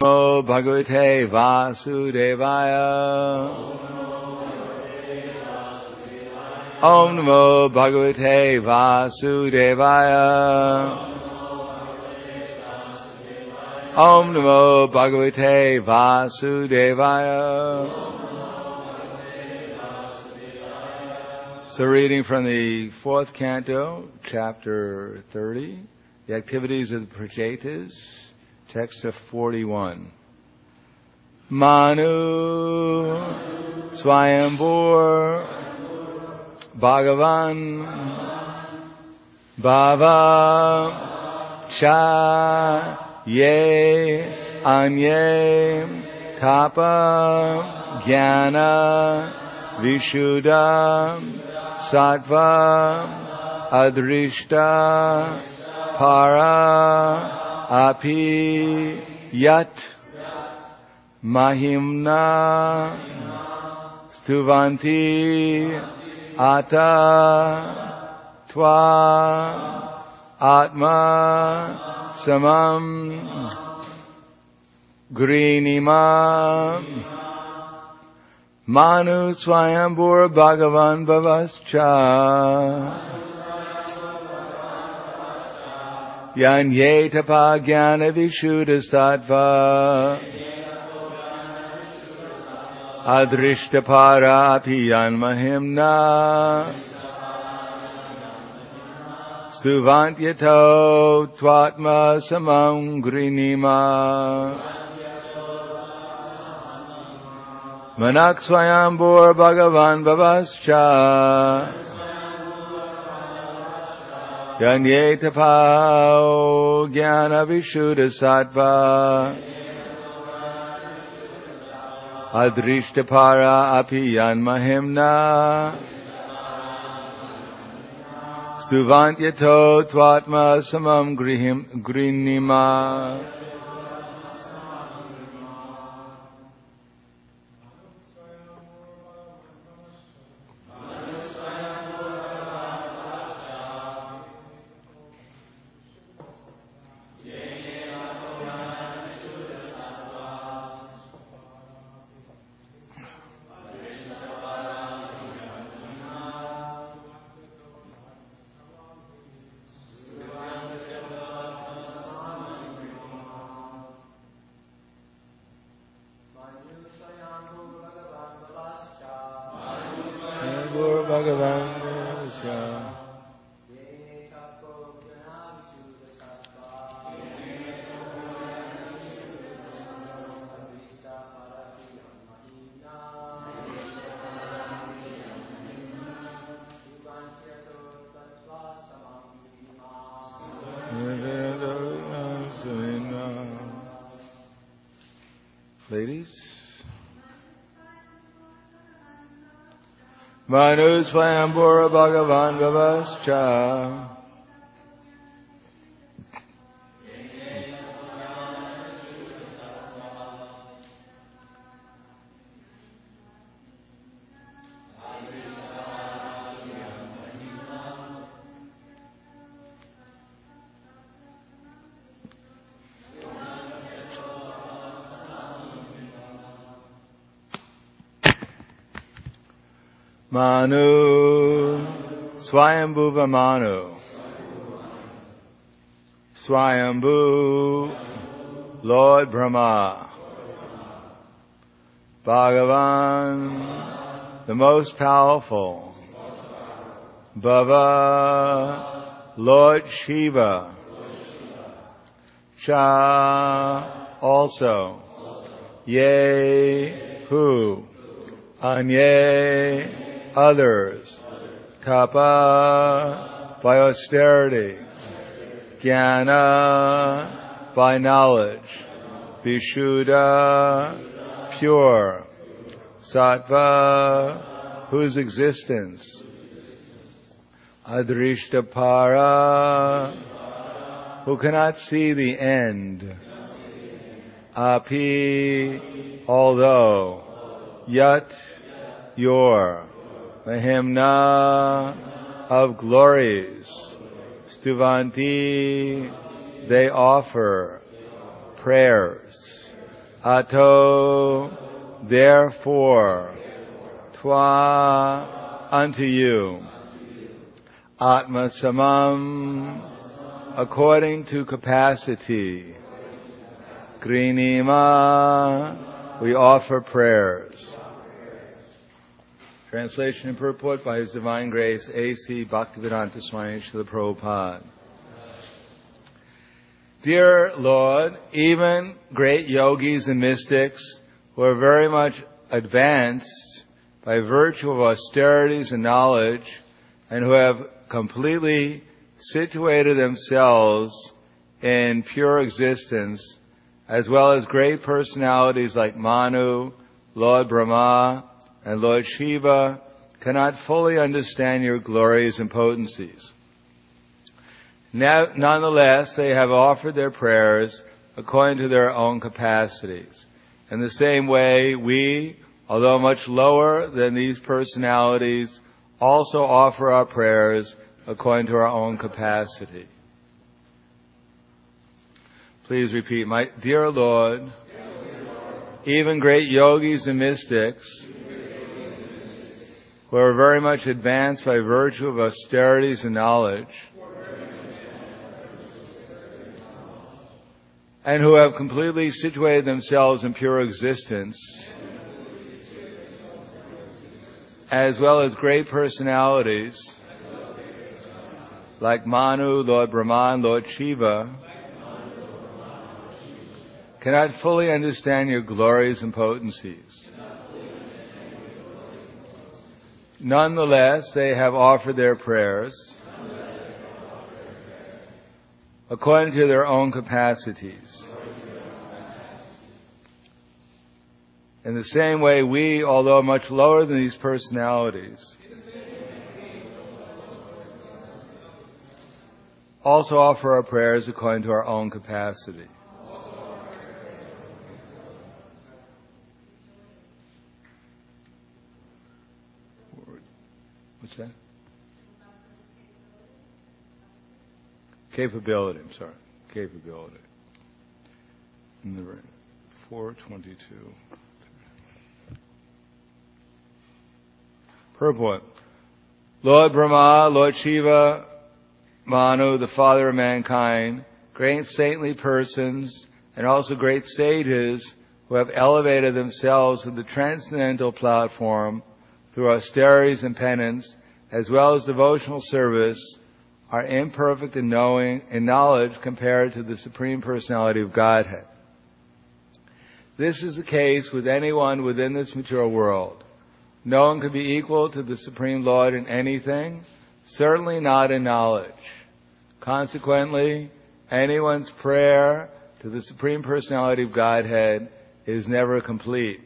Namo Bhagavate Vasudevaya. Om Namo Bhagavate Vasudevaya. Om Namo Bhagavate Vasudevaya. So reading from the 4th canto, chapter 30, the activities of the Prachetas, text of 41. Manu Swayambur Bhagavan Bhava Cha Ye Anye Tapa Jnana Vishuddha Sattva Adrishta Para Api Yat Mahimna Stuvanti Ata Tva Atma Samam Grinima Manu Swayambur Bhagavan Bhavascha Yanye Tapa Jnana Vishuddha Sattva Adrishta Para Piyan Mahimna Stuvantyato Tvatma Samam Grinima Manak Swayambur Bhagavan Bhavascha Yanye Tapao Jnana Vishuddha Sattva Adrishta Para Apiyan Mahimna Stuvantyato Tvatma Samam Grinima Ladies? Manu Swayambura Bhagavan Bhavascha Manu Swayambhuva Manu Swayambhu Lord Brahma Bhagavan the most powerful Bhava Lord Shiva Cha also Ye who Anye others, Tapa by austerity, Jnana by knowledge, Vishuddha pure, Sattva whose existence, Adrishta Para who cannot see the end, Api although, Yat your Mahimna of glories, Stuvanti they offer prayers, Ato, therefore, Twa, unto you, Atma Samam, according to capacity, Grinima, we offer prayers. Translation and purport by His Divine Grace, A.C. Bhaktivedanta Swami Srila Prabhupada. Dear Lord, even great yogis and mystics who are very much advanced by virtue of austerities and knowledge, and who have completely situated themselves in pure existence, as well as great personalities like Manu, Lord Brahma, and Lord Shiva, cannot fully understand your glories and potencies. Nonetheless, they have offered their prayers according to their own capacities. In the same way, we, although much lower than these personalities, also offer our prayers according to our own capacity. Please repeat, my dear Lord, even great yogis and mystics who are very much advanced by virtue of austerities and knowledge, and who have completely situated themselves in pure existence, as well as great personalities like Manu, Lord Brahma, and Lord Shiva, cannot fully understand your glories and potencies. Nonetheless, they have offered their prayers according to their own capacities. In the same way, we, although much lower than these personalities, also offer our prayers according to our own capacity. What's that? Capability, I'm sorry. Capability. In the 422. Purport. Lord Brahma, Lord Shiva, Manu, the Father of mankind, great saintly persons, and also great sages who have elevated themselves to the transcendental platform through austerities and penance, as well as devotional service, are imperfect in knowledge compared to the Supreme Personality of Godhead. This is the case with anyone within this material world. No one could be equal to the Supreme Lord in anything, certainly not in knowledge. Consequently, anyone's prayer to the Supreme Personality of Godhead is never complete.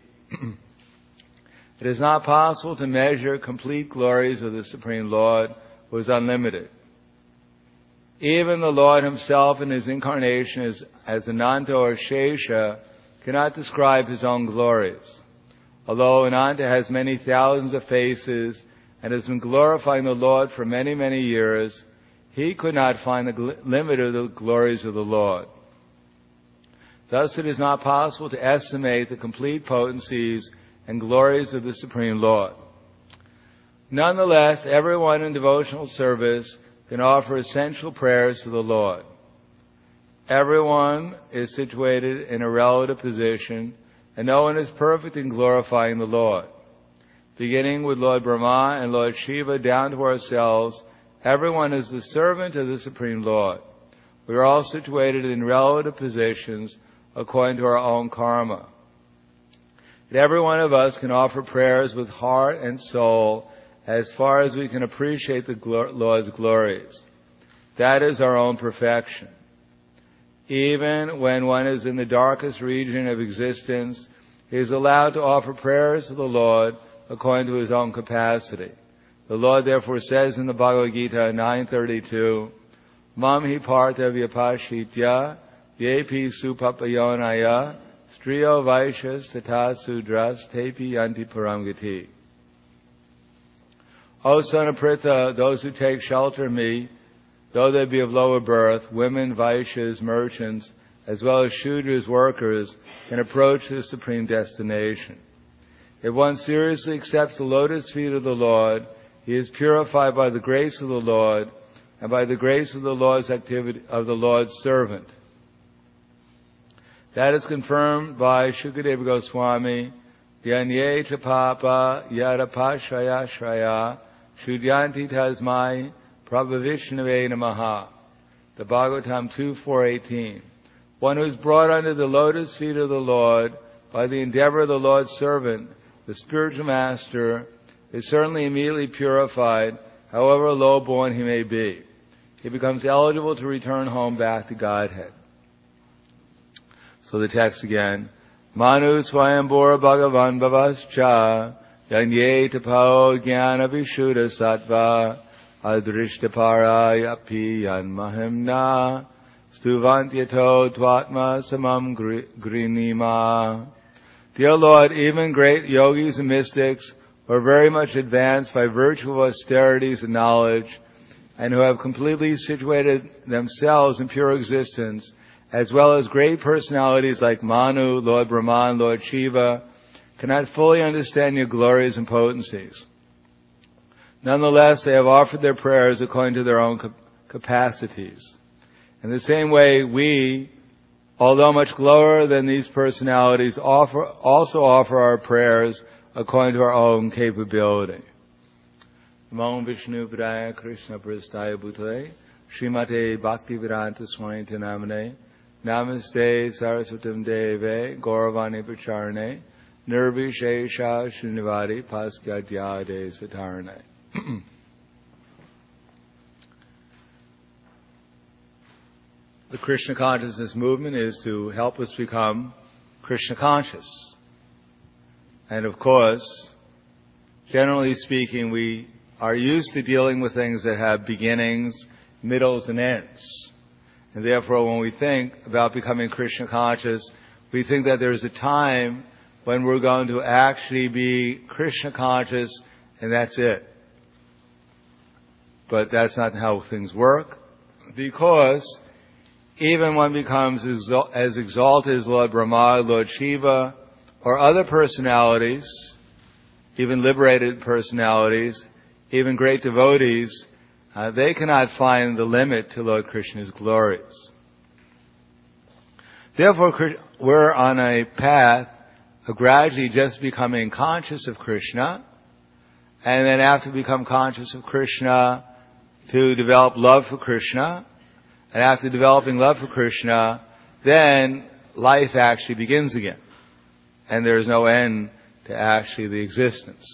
It is not possible to measure complete glories of the Supreme Lord, who is unlimited. Even the Lord himself in his incarnation as Ananta or Shesha cannot describe his own glories. Although Ananta has many thousands of faces and has been glorifying the Lord for many, many years, he could not find the limit of the glories of the Lord. Thus it is not possible to estimate the complete potencies and glories of the Supreme Lord. Nonetheless, everyone in devotional service can offer essential prayers to the Lord. Everyone is situated in a relative position, and no one is perfect in glorifying the Lord. Beginning with Lord Brahma and Lord Shiva down to ourselves, everyone is the servant of the Supreme Lord. We are all situated in relative positions according to our own karma. But every one of us can offer prayers with heart and soul as far as we can appreciate the Lord's glories. That is our own perfection. Even when one is in the darkest region of existence, he is allowed to offer prayers to the Lord according to his own capacity. The Lord therefore says in the Bhagavad Gita 9:32, Mam hi partha vyapashitya yepi supapayonaya striyo vaishyas tata sudras tepi yanti paramgati. O son of Pritha, those who take shelter of me, though they be of lower birth, women, vaishyas, merchants, as well as Shudra's workers, can approach the supreme destination. If one seriously accepts the lotus feet of the Lord, he is purified by the grace of the Lord and by the grace of the Lord's activity of the Lord's servant. That is confirmed by Shukadeva Goswami, Yanye Chapapa Yadapashraya Shraya Shudyanti Tasmai Prabhavishnave Namaha. The Bhagavatam 2:418. One who is brought under the lotus feet of the Lord by the endeavor of the Lord's servant, the spiritual master, is certainly immediately purified, however low-born he may be. He becomes eligible to return home back to Godhead. So the text again. Manu Swayambhura Bhagavan Bhavascha Yanye Tapao Jnana Vishuddha Sattva Adrishtapara Yapi Yanmahimna Stuvantyato Tvatma Samam Grinima. Dear Lord, even great yogis and mystics who are very much advanced by virtue of austerities and knowledge, and who have completely situated themselves in pure existence, as well as great personalities like Manu, Lord Brahman, Lord Shiva, cannot fully understand your glories and potencies. Nonetheless, they have offered their prayers according to their own capacities. In the same way, we, although much lower than these personalities, also offer our prayers according to our own capability. Namo Vishnu Padaya Krishna Prastaya Bhutale Srimate Bhaktivedanta Swami Namane Namaste Saraswatam Deve Gauravani Pacharane Nirvishesha Srinivadi Paskadyade Satarane. The Krishna consciousness movement is to help us become Krishna conscious. And of course, generally speaking, we are used to dealing with things that have beginnings, middles, and ends. And therefore, when we think about becoming Krishna conscious, we think that there's a time when we're going to actually be Krishna conscious, and that's it. But that's not how things work, because even one becomes as exalted as Lord Brahma, Lord Shiva, or other personalities, even liberated personalities, even great devotees, they cannot find the limit to Lord Krishna's glories. Therefore, we're on a path of gradually just becoming conscious of Krishna, and then after become conscious of Krishna, to develop love for Krishna, and after developing love for Krishna, then life actually begins again. And there is no end to actually the existence.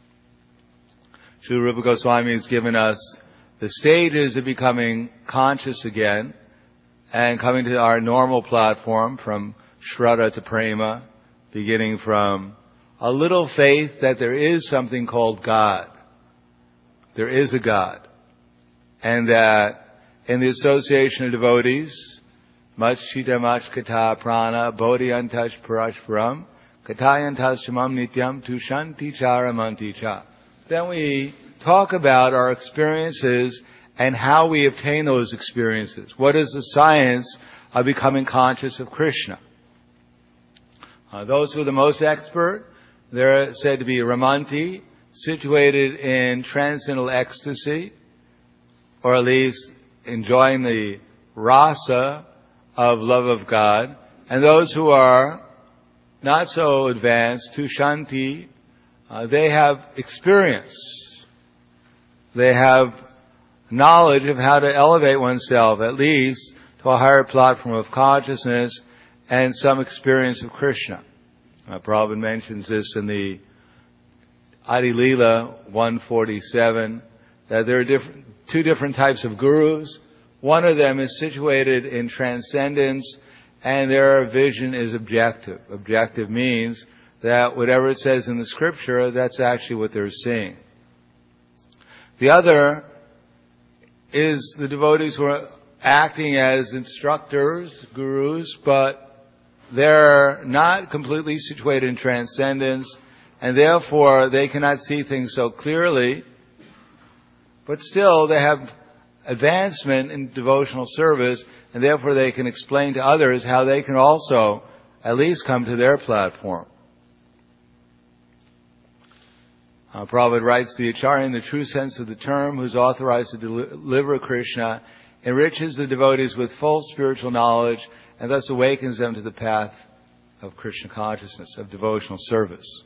Srila Rupa Goswami has given us the stages of becoming conscious again and coming to our normal platform from Shraddha to Prema, beginning from a little faith that there is something called God. There is a God. And that in the association of devotees, Mach Chita Mach Kata Prana Bodhiyantash Parashparam Katayantas Shamam Nityam Tushanti Charamanti Cha. Then we talk about our experiences and how we obtain those experiences. What is the science of becoming conscious of Krishna? Those who are the most expert, they're said to be Ramanti, situated in transcendental ecstasy, or at least enjoying the rasa of love of God. And those who are not so advanced, Tushanti, they have experience. They have knowledge of how to elevate oneself, at least to a higher platform of consciousness and some experience of Krishna. Prabhupada mentions this in the Adi Leela 147, that there are two different types of gurus. One of them is situated in transcendence, and their vision is objective. Objective means that whatever it says in the scripture, that's actually what they're seeing. The other is the devotees who are acting as instructors, gurus, but they're not completely situated in transcendence, and therefore they cannot see things so clearly, but still they have advancement in devotional service, and therefore they can explain to others how they can also at least come to their platform. Prabhupada writes, the Acharya, in the true sense of the term, who is authorized to deliver Krishna, enriches the devotees with full spiritual knowledge and thus awakens them to the path of Krishna consciousness, of devotional service.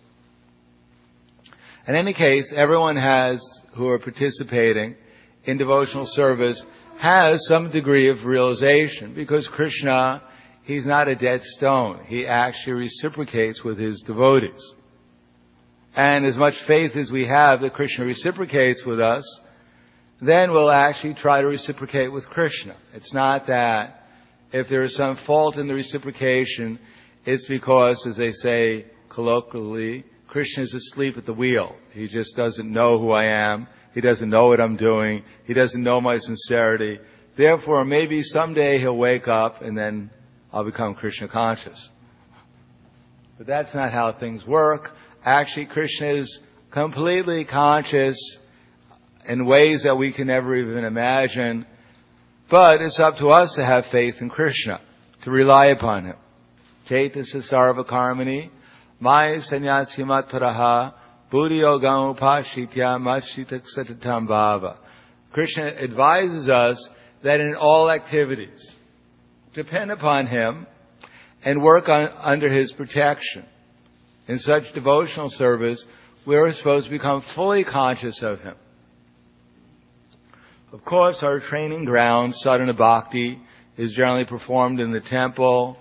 In any case, everyone who are participating in devotional service has some degree of realization, because Krishna, He's not a dead stone. He actually reciprocates with His devotees. And as much faith as we have that Krishna reciprocates with us, then we'll actually try to reciprocate with Krishna. It's not that if there is some fault in the reciprocation, it's because, as they say colloquially, Krishna is asleep at the wheel. He just doesn't know who I am. He doesn't know what I'm doing. He doesn't know my sincerity. Therefore, maybe someday He'll wake up and then I'll become Krishna conscious. But that's not how things work. Actually, Krishna is completely conscious in ways that we can never even imagine. But it's up to us to have faith in Krishna, to rely upon Him. Chaitasa sarva karmani, maya sanyasi matparaha, buddhi yogam upashitya machita satatam bhava. Krishna advises us that in all activities, depend upon Him and work under His protection. In such devotional service, we are supposed to become fully conscious of Him. Of course, our training ground, sadhana bhakti, is generally performed in the temple,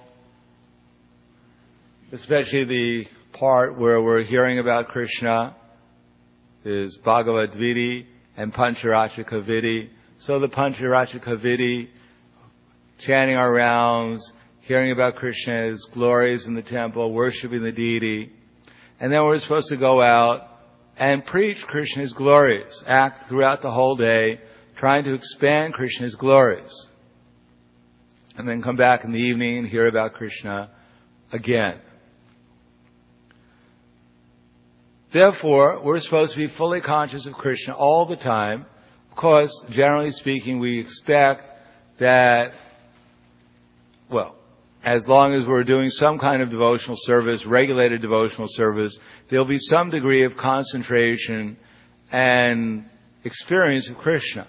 especially the part where we're hearing about Krishna is Bhagavad Vidhi and Pancharachika Vidhi. So the Pancharachika Vidhi, chanting our rounds, hearing about Krishna's glories in the temple, worshiping the deity. And then we're supposed to go out and preach Krishna's glories, act throughout the whole day, trying to expand Krishna's glories. And then come back in the evening and hear about Krishna again. Therefore, we're supposed to be fully conscious of Krishna all the time. Of course, generally speaking, we expect that, as long as we're doing some kind of devotional service, regulated devotional service, there'll be some degree of concentration and experience of Krishna.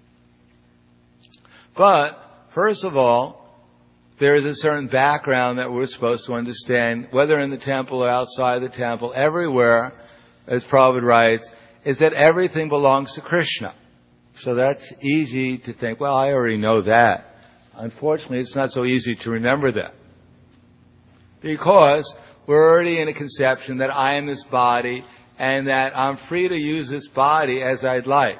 But, first of all, there is a certain background that we're supposed to understand, whether in the temple or outside the temple, everywhere, as Prabhupada writes, is that everything belongs to Krishna. So that's easy to think, well, I already know that. Unfortunately, it's not so easy to remember that. Because we're already in a conception that I am this body and that I'm free to use this body as I'd like.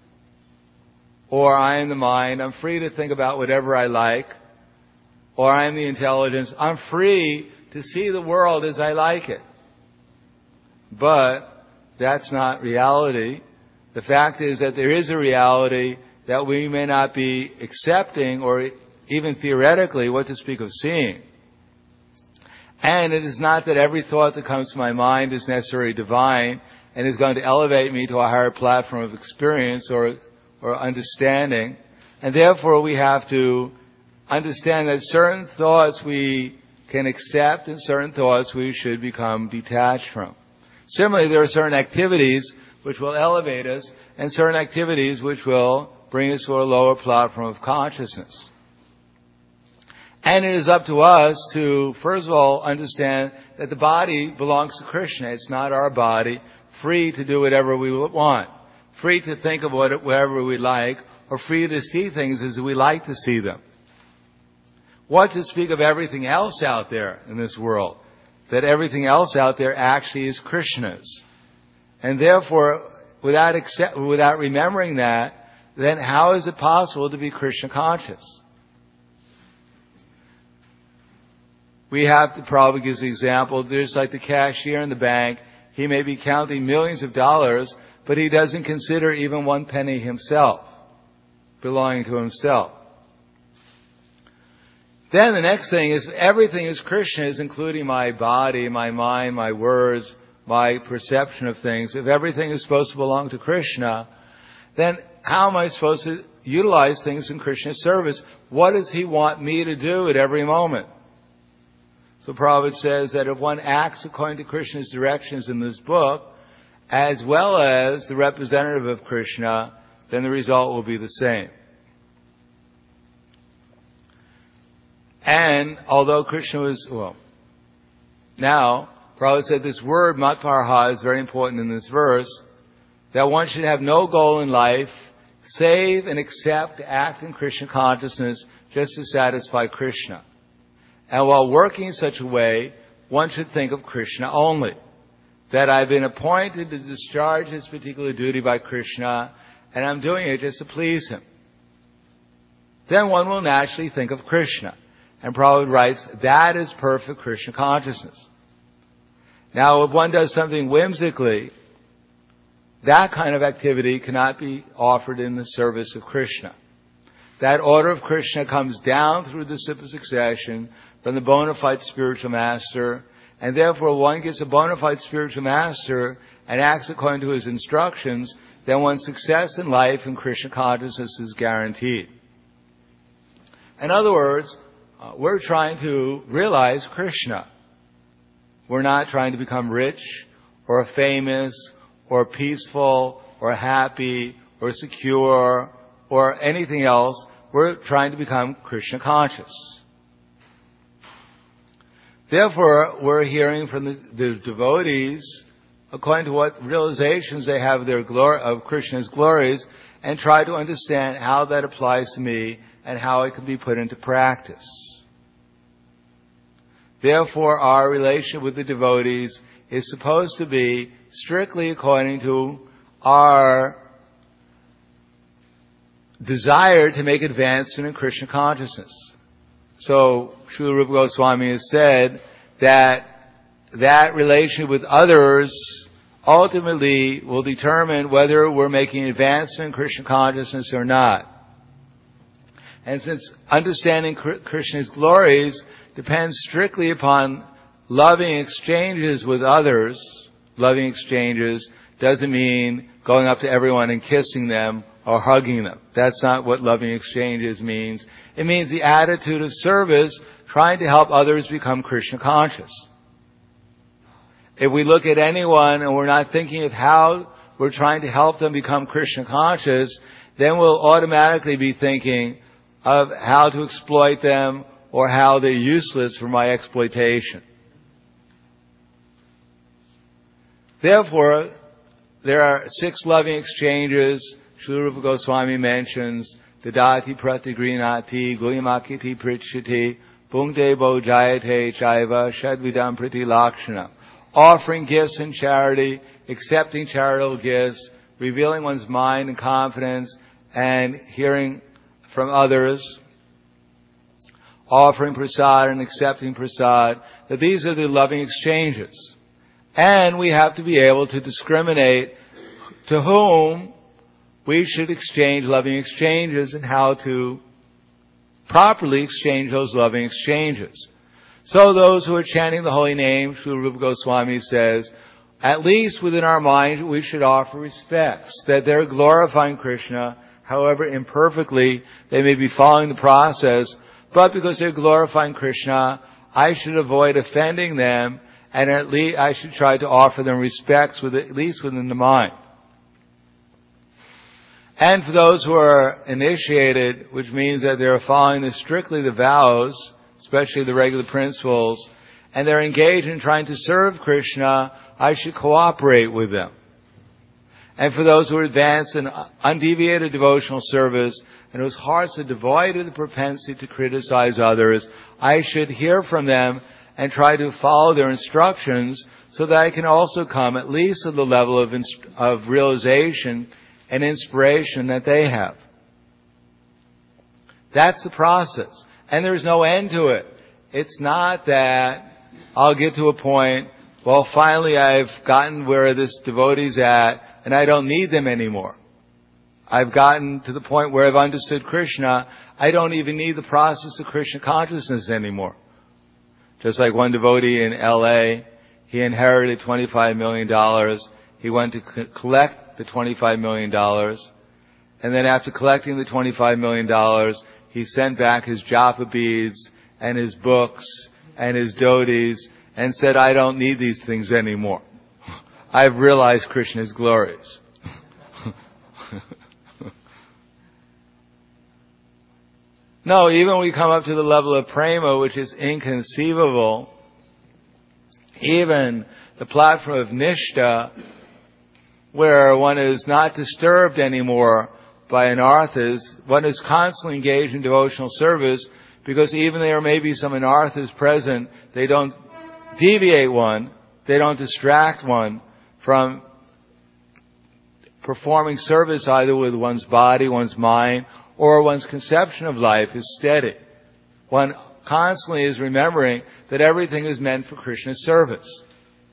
Or I am the mind, I'm free to think about whatever I like. Or I am the intelligence, I'm free to see the world as I like it. But that's not reality. The fact is that there is a reality that we may not be accepting or even theoretically what to speak of seeing. And it is not that every thought that comes to my mind is necessarily divine and is going to elevate me to a higher platform of experience or understanding. And therefore we have to understand that certain thoughts we can accept and certain thoughts we should become detached from. Similarly, there are certain activities which will elevate us and certain activities which will bring us to a lower platform of consciousness. And it is up to us to, first of all, understand that the body belongs to Krishna. It's not our body, free to do whatever we want, free to think of whatever we like, or free to see things as we like to see them. What to speak of everything else out there in this world? That everything else out there actually is Krishna's. And therefore, without remembering that, then how is it possible to be Krishna conscious? We have to probably give the example, there's like the cashier in the bank, he may be counting millions of dollars, but he doesn't consider even one penny himself, belonging to himself. Then the next thing is, everything is Krishna's, including my body, my mind, my words, my perception of things. If everything is supposed to belong to Krishna, then how am I supposed to utilize things in Krishna's service. What does he want me to do at every moment? So Prabhupada says that if one acts according to Krishna's directions in this book, as well as the representative of Krishna, then the result will be the same. And although Krishna was, now, Prabhupada said this word, matparha, is very important in this verse, that one should have no goal in life, save and accept to act in Krishna consciousness just to satisfy Krishna. And while working in such a way, one should think of Krishna only. That I've been appointed to discharge this particular duty by Krishna, and I'm doing it just to please Him. Then one will naturally think of Krishna. And Prabhupada writes, that is perfect Krishna consciousness. Now, if one does something whimsically, that kind of activity cannot be offered in the service of Krishna. That order of Krishna comes down through the succession from the bona fide spiritual master, and therefore one gets a bona fide spiritual master and acts according to his instructions, then one's success in life in Krishna consciousness is guaranteed. In other words, we're trying to realize Krishna. We're not trying to become rich or famous or peaceful or happy or secure or anything else. We're trying to become Krishna conscious. Therefore, we're hearing from the devotees according to what realizations they have of Krishna's glories, and try to understand how that applies to me and how it can be put into practice. Therefore, our relationship with the devotees is supposed to be strictly according to our desire to make advancement in Krishna consciousness. So, Srila Rupa Goswami has said that relationship with others ultimately will determine whether we're making advancement in Krishna consciousness or not. And since understanding Krishna's glories depends strictly upon loving exchanges with others, loving exchanges doesn't mean going up to everyone and kissing them or hugging them. That's not what loving exchanges means. It means the attitude of service, trying to help others become Krishna conscious. If we look at anyone and we're not thinking of how we're trying to help them become Krishna conscious, then we'll automatically be thinking of how to exploit them or how they're useless for my exploitation. Therefore, there are 6 loving exchanges Srila Rupa Goswami mentions: Dadati pratigrinati, guyamakiti pritchati, bhungte bojayate chaiva, shadvidam priti lakshana. Offering gifts in charity, accepting charitable gifts, revealing one's mind and confidence, and hearing from others, offering prasad and accepting prasad, that these are the loving exchanges. And we have to be able to discriminate to whom we should exchange loving exchanges and how to properly exchange those loving exchanges. So those who are chanting the holy name, Srila Rupa Goswami says, at least within our mind we should offer respects, that they're glorifying Krishna, however imperfectly they may be following the process, but because they're glorifying Krishna, I should avoid offending them, and at least I should try to offer them respects at least within the mind. And for those who are initiated, which means that they're following strictly the vows, especially the regular principles, and they're engaged in trying to serve Krishna, I should cooperate with them. And for those who are advanced in undeviated devotional service and whose hearts are devoid of the propensity to criticize others, I should hear from them and try to follow their instructions so that I can also come at least to the level of realization and inspiration that they have. That's the process. And there's no end to it. It's not that I'll get to a point, well, finally I've gotten where this devotee's at and I don't need them anymore. I've gotten to the point where I've understood Krishna. I don't even need the process of Krishna consciousness anymore. Just like one devotee in L.A., he inherited $25 million. He went to collect the $25 million. And then after collecting the $25 million, he sent back his japa beads and his books and his dhotis and said, I don't need these things anymore. I've realized Krishna's glories. No, even we come up to the level of prema, which is inconceivable, even the platform of nishta, where one is not disturbed anymore by anarthas, one is constantly engaged in devotional service, because even there may be some anarthas present, they don't deviate one, they don't distract one from performing service either with one's body, one's mind, or one's conception of life is steady. One constantly is remembering that everything is meant for Krishna's service.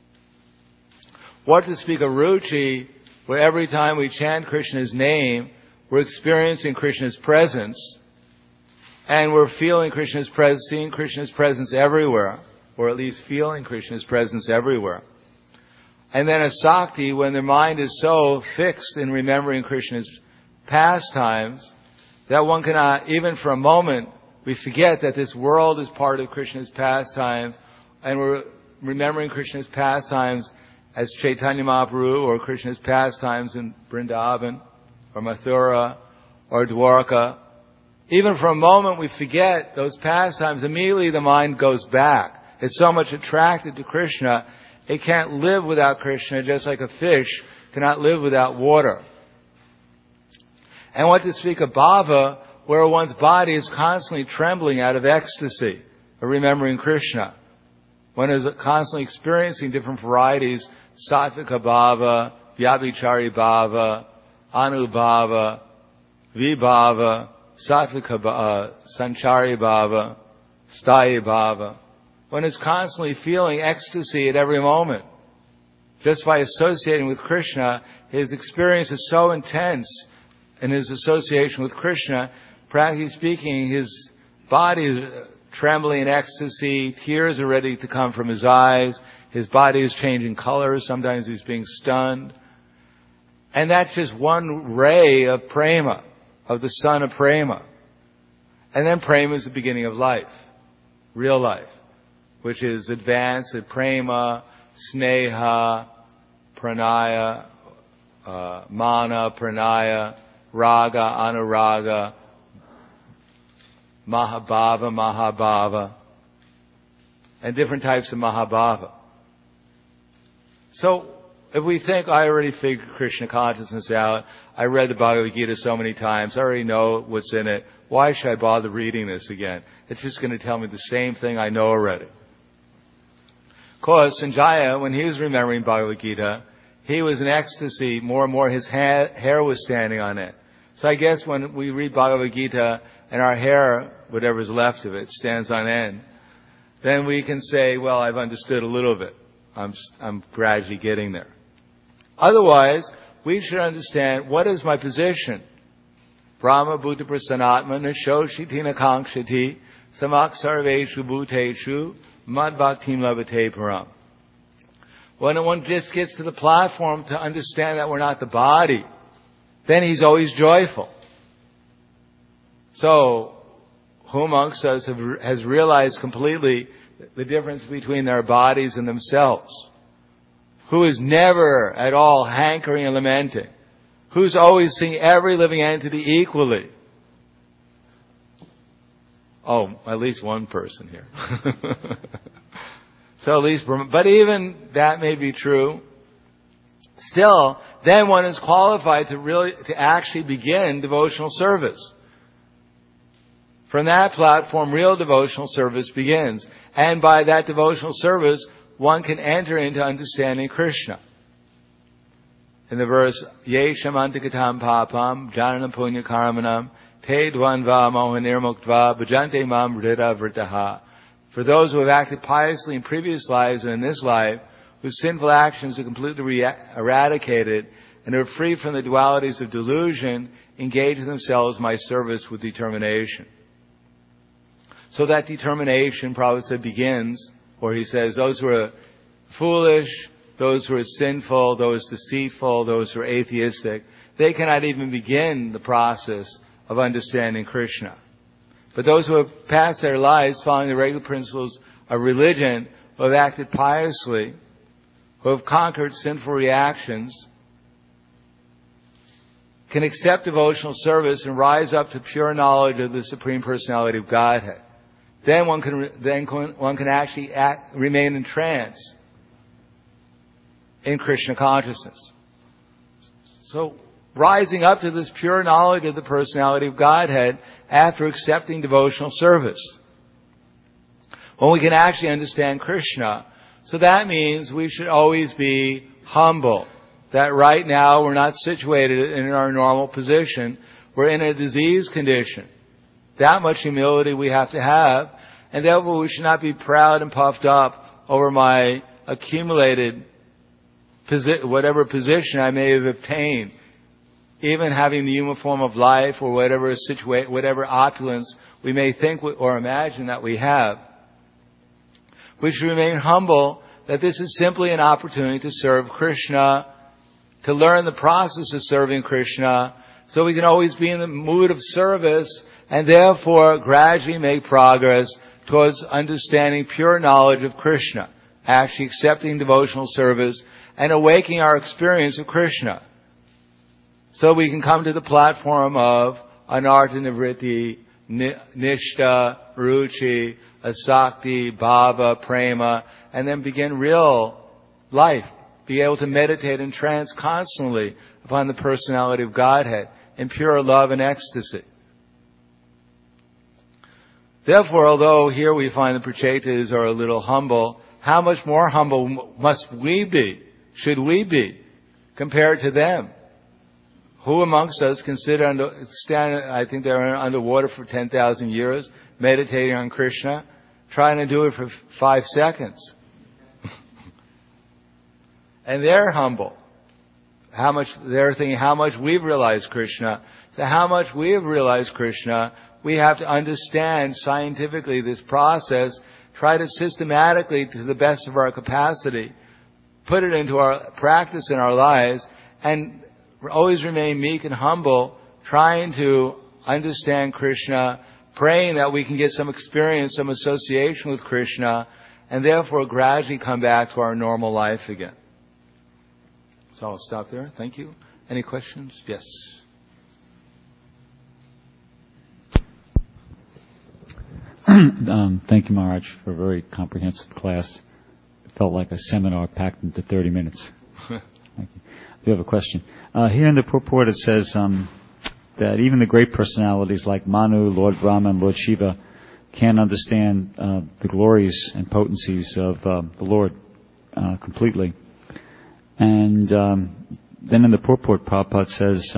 What to speak of ruchi, where every time we chant Krishna's name, we're experiencing Krishna's presence, and we're feeling Krishna's presence, seeing Krishna's presence everywhere, or at least feeling Krishna's presence everywhere. And then a sakti, when the mind is so fixed in remembering Krishna's pastimes, that one cannot, even for a moment, we forget that this world is part of Krishna's pastimes, and we're remembering Krishna's pastimes as Chaitanya Mahaprabhu, or Krishna's pastimes in Vrindavan, or Mathura, or Dwarka. Even for a moment we forget those pastimes, immediately the mind goes back. It's so much attracted to Krishna, it can't live without Krishna, just like a fish cannot live without water. And what to speak of bhava, where one's body is constantly trembling out of ecstasy, or remembering Krishna. One is constantly experiencing different varieties, sattvika bhava, vyabhichari bhava, anubhava, vibhava, sattvika bhava, sanchari bhava, sthayi bhava. One is constantly feeling ecstasy at every moment. Just by associating with Krishna, his experience is so intense in his association with Krishna, practically speaking, his body is trembling in ecstasy, tears are ready to come from his eyes, his body is changing colors, sometimes he's being stunned. And that's just one ray of prema, of the sun of prema. And then prema is the beginning of life, real life, which is advanced at prema, sneha, pranaya, mana, pranaya, raga, anuraga, mahabhava, and different types of mahabhava. So, if we think, I already figured Krishna consciousness out, I read the Bhagavad Gita so many times, I already know what's in it, why should I bother reading this again? It's just going to tell me the same thing I know already. Of course, Sanjaya, when he was remembering Bhagavad Gita, he was in ecstasy, more and more his hair was standing on end. So I guess when we read Bhagavad Gita and our hair, whatever's left of it, stands on end, then we can say, well, I've understood a little bit. I'm gradually getting there. Otherwise, we should understand, what is my position? Brahma Bhuta Prasanatma Nashoshiti Nakangshati Samak Sarveshu Bhuteshu Mad Bhaktim Labhate Param. When one just gets to the platform to understand that we're not the body, then he's always joyful. So, who amongst us has realized completely the difference between their bodies and themselves? Who is never at all hankering and lamenting? Who's always seeing every living entity equally? Oh, at least one person here. So at least, but even that may be true. Still, then one is qualified to actually begin devotional service. From that platform, real devotional service begins. And by that devotional service, one can enter into understanding Krishna. In the verse, Ye shamantikatam papam janana punya karmanam te dvanva mohanir muktva bhajante mam rita vritaha. For those who have acted piously in previous lives and in this life, whose sinful actions are completely eradicated and are free from the dualities of delusion, engage themselves in my service with determination. So that determination, Prabhupada said, begins, or he says, those who are foolish, those who are sinful, those deceitful, those who are atheistic, they cannot even begin the process of understanding Krishna. But those who have passed their lives following the regular principles of religion, who have acted piously, who have conquered sinful reactions, can accept devotional service and rise up to pure knowledge of the Supreme Personality of Godhead. Then one can actually remain in trance in Krishna consciousness. So, rising up to this pure knowledge of the personality of Godhead after accepting devotional service. When we can actually understand Krishna. So that means we should always be humble. That right now we're not situated in our normal position. We're in a disease condition. That much humility we have to have. And therefore we should not be proud and puffed up over my accumulated whatever position I may have obtained. Even having the human form of life or whatever opulence we may think or imagine that we have. We should remain humble that this is simply an opportunity to serve Krishna, to learn the process of serving Krishna, so we can always be in the mood of service and therefore gradually make progress towards understanding pure knowledge of Krishna, actually accepting devotional service and awakening our experience of Krishna. So we can come to the platform of anartha nivritti, nishta, ruchi, asakti, bhava, prema, and then begin real life. Be able to meditate in trance constantly upon the personality of Godhead in pure love and ecstasy. Therefore, although here we find the Prachetas are a little humble, how much more humble must we be, should we be, compared to them? Who amongst us can stand, I think they're underwater for 10,000 years, meditating on Krishna, trying to do it for 5 seconds? And they're humble. They're thinking how much we've realized Krishna. So how much we have realized Krishna, we have to understand scientifically this process, try to systematically, to the best of our capacity, put it into our practice in our lives, and always remain meek and humble, trying to understand Krishna, praying that we can get some experience, some association with Krishna, and therefore gradually come back to our normal life again. So I'll stop there. Thank you. Any questions? Yes. Thank you, Maharaj, for a very comprehensive class. It felt like a seminar packed into 30 minutes. Thank you. I do have a question. Here in the purport it says that even the great personalities like Manu, Lord Brahma, and Lord Shiva can't understand the glories and potencies of the Lord completely. And then in the purport, Prabhupada says,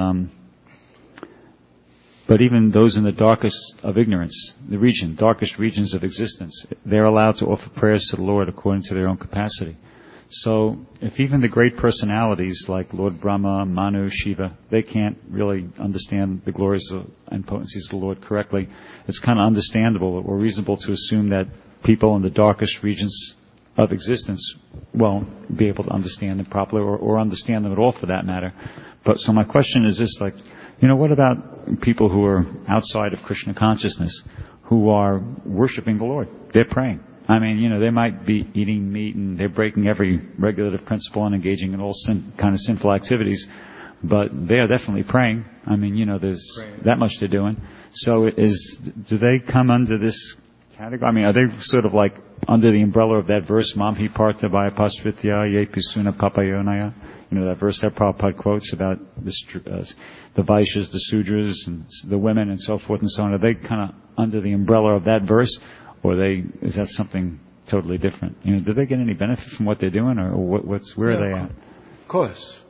but even those in the darkest of ignorance, darkest regions of existence, they're allowed to offer prayers to the Lord according to their own capacity. So if even the great personalities like Lord Brahma, Manu, Shiva, they can't really understand the glories and potencies of the Lord correctly, it's kind of understandable or reasonable to assume that people in the darkest regions of existence won't be able to understand them properly or understand them at all for that matter. But so my question is this, what about people who are outside of Krishna consciousness, who are worshiping the Lord? They're praying. I mean, they might be eating meat and they're breaking every regulative principle and engaging in all kind of sinful activities, but they are definitely praying. I mean, there's that much they're doing. So do they come under this category? I mean, are they sort of like under the umbrella of that verse, Mamhi Partha Bhaya Pasvitya Ye Pisuna Papayonaya? That verse that Prabhupada quotes about the Vaishyas, the Sudras, and the women and so forth and so on. Are they kind of under the umbrella of that verse? Or is that something totally different? Do they get any benefit from what they're doing, or where are they at? Of course.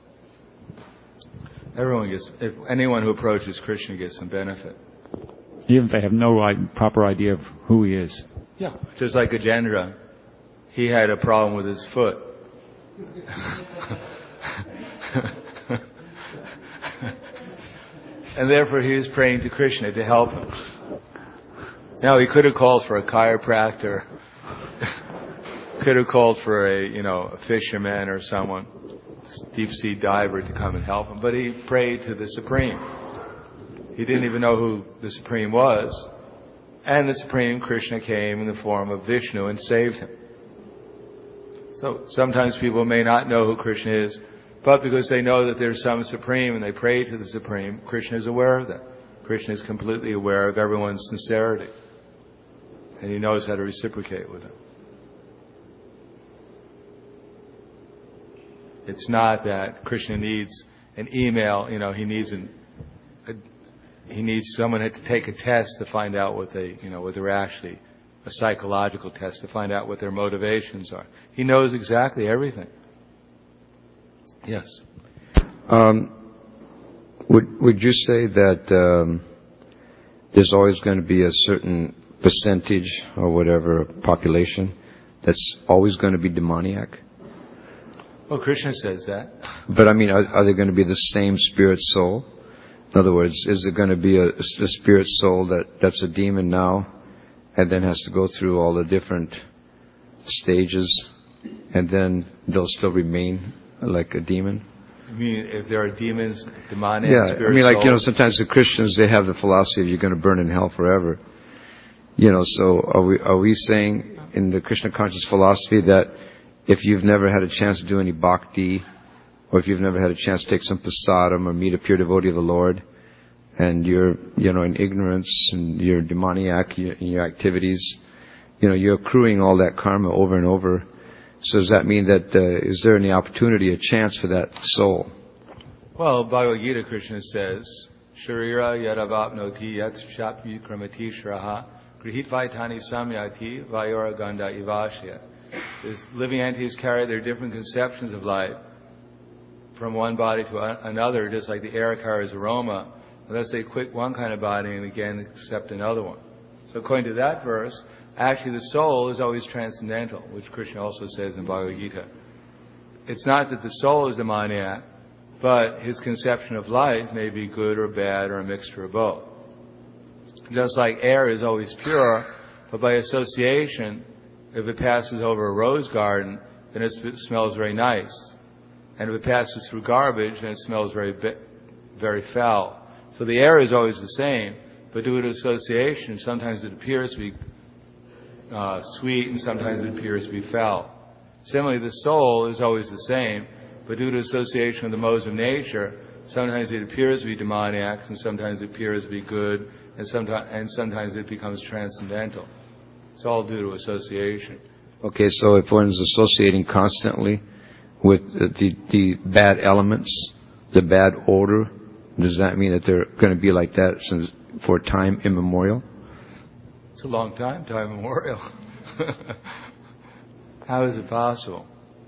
If anyone who approaches Krishna gets some benefit. Even if they have no proper idea of who he is. Yeah, just like Gajendra. He had a problem with his foot. And therefore he was praying to Krishna to help him. Now, he could have called for a chiropractor, could have called for a fisherman or someone. deep-sea diver to come and help him. But he prayed to the Supreme. He didn't even know who the Supreme was. And the Supreme, Krishna, came in the form of Vishnu and saved him. So sometimes people may not know who Krishna is, but because they know that there's some Supreme and they pray to the Supreme, Krishna is aware of that. Krishna is completely aware of everyone's sincerity. And he knows how to reciprocate with them. It's not that Krishna needs an email, he needs someone to take a test to find out what they're actually, a psychological test to find out what their motivations are. He knows exactly everything. Yes. Would you say that there's always going to be a certain percentage or whatever population that's always going to be demoniac? Well, Krishna says that. But I mean, are they going to be the same spirit soul? In other words, is there going to be a spirit soul that's a demon now and then has to go through all the different stages and then they'll still remain like a demon? I mean, if there are demons, demonic yeah, spirit I mean, like, souls? Sometimes the Christians, they have the philosophy of you're going to burn in hell forever. So are we saying in the Krishna conscious philosophy that if you've never had a chance to do any bhakti, or if you've never had a chance to take some prasadam or meet a pure devotee of the Lord, and you're, in ignorance and you're demoniac in your activities, you're accruing all that karma over and over. So does that mean that, is there any opportunity, a chance for that soul? Well, Bhagavad Gita, Krishna says, Sharira yadavapnoti yat shapyi kramati shraha grihit vaitani samyati vayora ganda ivashya. These living entities carry their different conceptions of life from one body to another, just like the air carries aroma, unless they quit one kind of body and again accept another one. So according to that verse, actually the soul is always transcendental, which Krishna also says in Bhagavad Gita. It's not that the soul is demoniac, but his conception of life may be good or bad or a mixture of both. Just like air is always pure, but by association, if it passes over a rose garden, then it smells very nice. And if it passes through garbage, then it smells very, very foul. So the air is always the same, but due to association, sometimes it appears to be sweet and sometimes it appears to be foul. Similarly, the soul is always the same, but due to association with the modes of nature, sometimes it appears to be demoniac and sometimes it appears to be good and sometimes it becomes transcendental. It's all due to association. Okay, so if one's associating constantly with the bad elements, the bad odor, does that mean that they're going to be like that for time immemorial? It's a long time immemorial. How is it possible?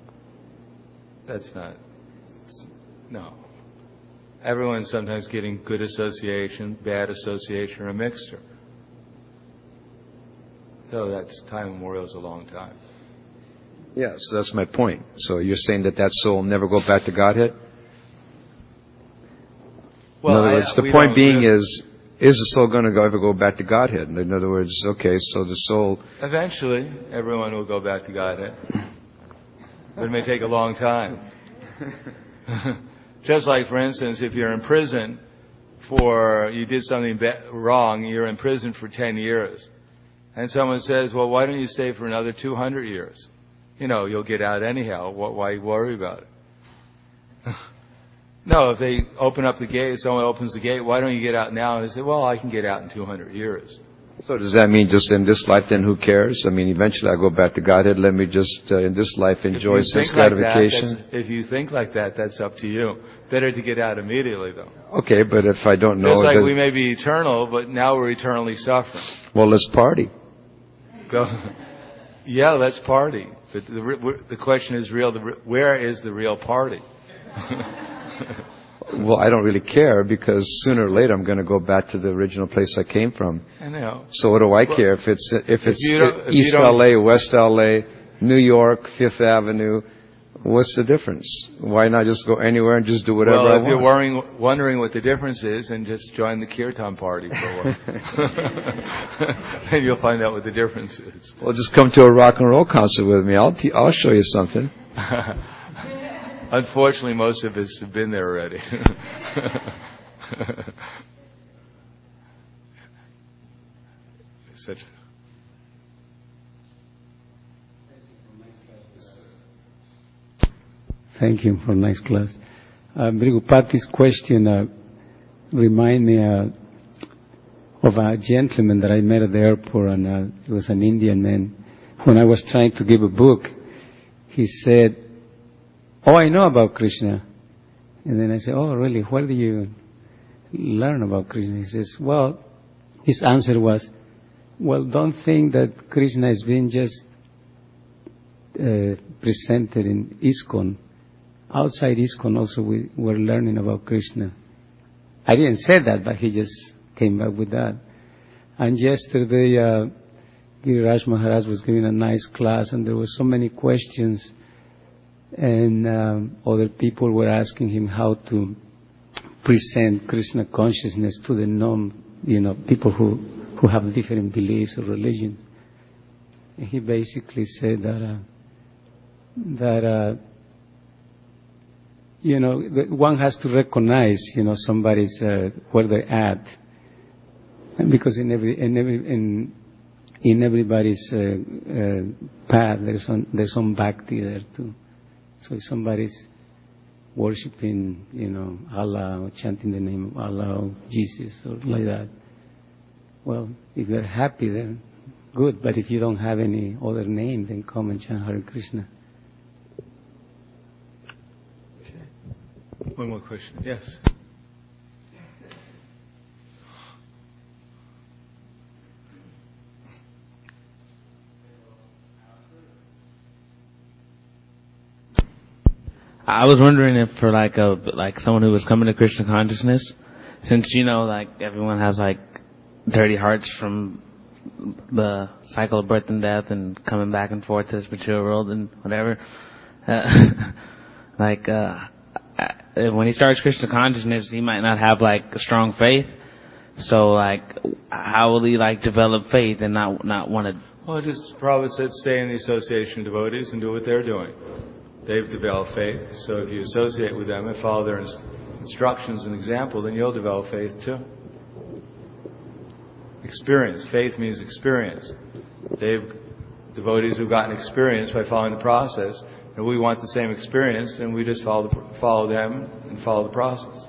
No. Everyone's sometimes getting good association, bad association, or a mixture. So that's time immemorial is a long time. Yeah, so that's my point. So you're saying that soul will never go back to Godhead? Well, in other words, the point being is the soul going to ever go back to Godhead? In other words, okay, so the soul... Eventually, everyone will go back to Godhead. But it may take a long time. Just like, for instance, if you're in prison you did something wrong, you're in prison for 10 years. And someone says, well, why don't you stay for another 200 years? You'll get out anyhow. Why worry about it? No, if they open up the gate, someone opens the gate, why don't you get out now? And they say, well, I can get out in 200 years. So does that mean just in this life, then who cares? I mean, eventually I go back to Godhead. Let me just, in this life, enjoy sense gratification. If you think like that, that's up to you. Better to get out immediately, though. Okay, but if I don't know... Just like we may be eternal, but now we're eternally suffering. Well, let's party. Yeah, let's party. But the question is where is the real party? Well, I don't really care because sooner or later I'm going to go back to the original place I came from. I know. So what do I care if it's East LA, West LA, New York, Fifth Avenue? What's the difference? Why not just go anywhere and just do whatever I want? Well, if you're wondering what the difference is, then just join the Kirtan party for a while. And you'll find out what the difference is. Well, just come to a rock and roll concert with me. I'll show you something. Unfortunately, most of us have been there already. Such. Thank you for a nice class. Brigupati's question remind me of a gentleman that I met at the airport, and he was an Indian man. When I was trying to give a book, he said, "Oh, I know about Krishna." And then I said, "Oh, really? Where do you learn about Krishna?" He says, "Well," his answer was, "Well, don't think that Krishna is being just presented in ISKCON. Outside ISKCON also we're learning about Krishna." I didn't say that, but he just came back with that. And yesterday, Giriraj Maharaj was giving a nice class, and there were so many questions, and other people were asking him how to present Krishna consciousness to the people who have different beliefs or religions. And he basically said that one has to recognize, somebody's where they're at, and because in everybody's path there's some bhakti there too. So if somebody's worshiping, Allah, or chanting the name of Allah or Jesus or like that, well, if they're happy, then good. But if you don't have any other name, then come and chant Hare Krishna. One more question. Yes. I was wondering if for like someone who was coming to Krishna consciousness, since everyone has dirty hearts from the cycle of birth and death and coming back and forth to this material world and whatever, when he starts Krishna consciousness, he might not have a strong faith. So how will he develop faith and not want to? Well, just Prabhupada said, stay in the association of devotees and do what they're doing. They've developed faith, so if you associate with them and follow their instructions and example, then you'll develop faith too. Experience. Faith means experience. Devotees who've gotten experience by following the process, and we want the same experience, and we just follow them and follow the process.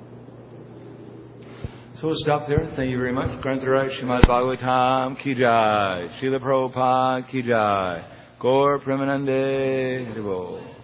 So we'll stop there. Thank you very much. Grantaraj Srimad Bhagavatam Ki Jai. Srila Prabhupada Ki Jai. Gaur Premanande Haribo.